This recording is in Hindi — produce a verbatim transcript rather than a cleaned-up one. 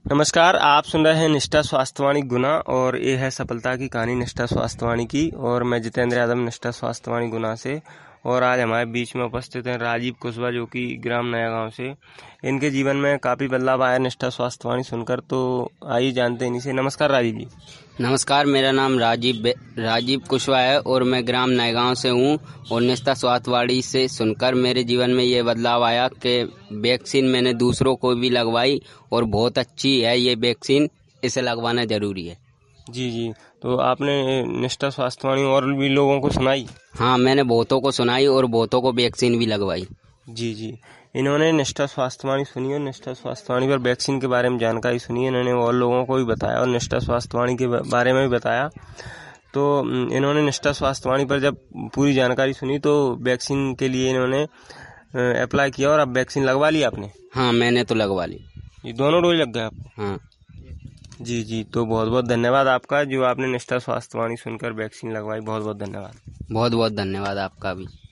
नमस्कार, आप सुन रहे हैं निष्ठा स्वास्थ्यवाणी गुना और ये है सफलता की कहानी निष्ठा स्वास्थ्यवाणी की। और मैं जितेंद्र यादव निष्ठा स्वास्थ्यवाणी गुना से। और आज हमारे बीच में उपस्थित हैं राजीव कुशवाहा, जो कि ग्राम नया गांव से। इनके जीवन में काफ़ी बदलाव आया निष्ठा स्वास्थ्यवाणी सुनकर, तो आइए जानते हैं इनसे। नमस्कार राजीव जी। नमस्कार, मेरा नाम राजीव राजीव कुशवाहा है और मैं ग्राम नया गांव से हूँ। और निष्ठा स्वास्थ्यवाणी से सुनकर मेरे जीवन में ये बदलाव आया कि वैक्सीन मैंने दूसरों को भी लगवाई और बहुत अच्छी है ये वैक्सीन, इसे लगवाना जरूरी है। जी जी, तो आपने निष्ठा स्वास्थ्यवाणी और भी लोगों को सुनाई? हाँ, मैंने बहुतों को सुनाई और बहुतों को वैक्सीन भी लगवाई। जी जी, इन्होंने निष्ठा स्वास्थ्यवाणी सुनी और निष्ठा स्वास्थ्यवाणी पर वैक्सीन के बारे में जानकारी सुनी। इन्होंने और लोगों को भी बताया और निष्ठा स्वास्थ्यवाणी के बारे में भी बताया। तो इन्होंने निष्ठा स्वास्थ्यवाणी पर जब पूरी जानकारी सुनी तो वैक्सीन के लिए इन्होंने अप्लाई किया और अब वैक्सीन लगवा ली आपने? हाँ, मैंने तो लगवा ली। ये दोनों डोज लग गए आपको? हाँ जी जी, तो बहुत बहुत धन्यवाद आपका, जो आपने निष्ठा स्वास्थ्यवाणी सुनकर वैक्सीन लगवाई। बहुत बहुत धन्यवाद। बहुत बहुत धन्यवाद आपका भी।